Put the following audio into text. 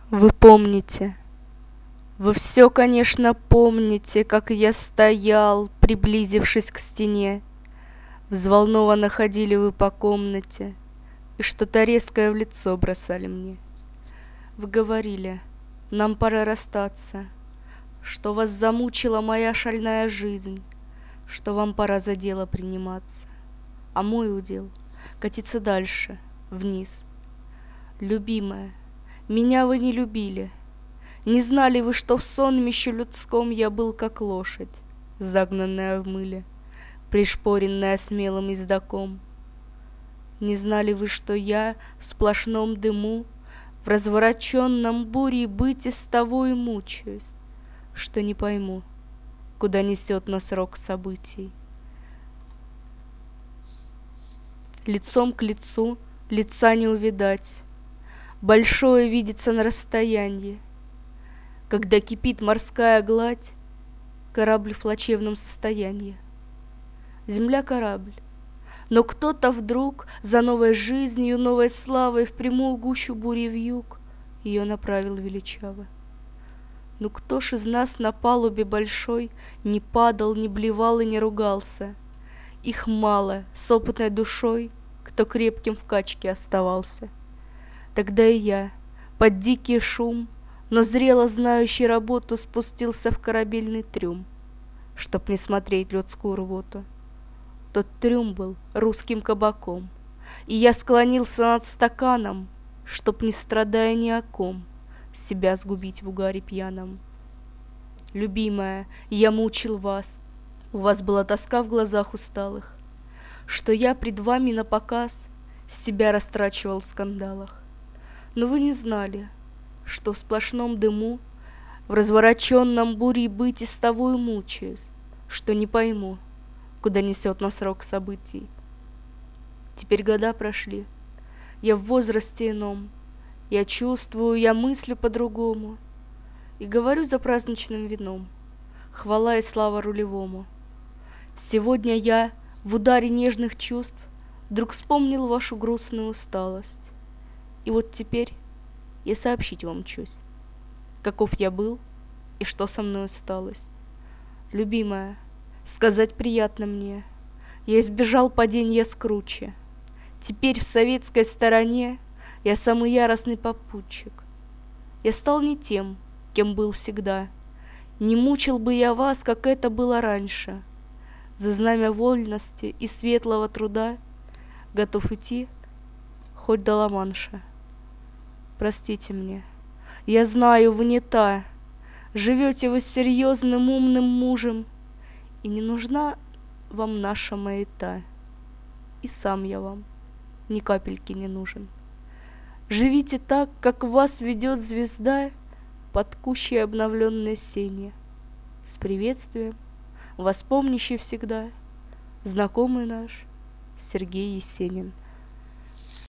Вы помните, вы все, конечно, помните, как я стоял, приблизившись к стене. Взволнованно ходили вы по комнате и что-то резкое в лицо бросали мне. Вы говорили, нам пора расстаться, что вас замучила моя шальная жизнь, что вам пора за дело приниматься, а мой удел — катиться дальше, вниз. Любимая, меня вы не любили. Не знали вы, что в сонмище людском я был как лошадь, загнанная в мыле, пришпоренная смелым ездоком. Не знали вы, что я в сплошном дыму, в развороченном буре быте с того и мучаюсь, что не пойму, куда несет нас рок событий. Лицом к лицу лица не увидать, большое видится на расстоянии. Когда кипит морская гладь, корабль в плачевном состоянии. Земля — корабль, но кто-то вдруг за новой жизнью, новой славой в прямую гущу бури вьюг ее направил величаво. Ну кто ж из нас на палубе большой не падал, не блевал и не ругался? Их мало, с опытной душой, кто крепким в качке оставался. Тогда и я, под дикий шум, но зрело знающий работу, спустился в корабельный трюм, чтоб не смотреть людскую рвоту. Тот трюм был русским кабаком, и я склонился над стаканом, чтоб, не страдая ни о ком, себя сгубить в угаре пьяном. Любимая, я мучил вас, у вас была тоска в глазах усталых, что я пред вами напоказ себя растрачивал в скандалах. Но вы не знали, что в сплошном дыму, в развороченном буре быти с того и мучаюсь, что не пойму, куда несет нас рок событий. Теперь года прошли, я в возрасте ином, я чувствую, я мыслю по-другому, и говорю за праздничным вином, хвала и слава рулевому. Сегодня я в ударе нежных чувств вдруг вспомнил вашу грустную усталость, и вот теперь я сообщить вам чусь, каков я был и что со мной сталось. Любимая, сказать приятно мне, я избежал паденья с круче. Теперь в советской стороне я самый яростный попутчик. Я стал не тем, кем был всегда. Не мучил бы я вас, как это было раньше. За знамя вольности и светлого труда готов идти хоть до Ла-Манша. Простите мне, я знаю, вы не та. Живете вы с серьезным умным мужем, и не нужна вам наша маята. И сам я вам ни капельки не нужен. Живите так, как вас ведет звезда под кущей обновленной сени. С приветствием, вас помнящий всегда, знакомый наш Сергей Есенин.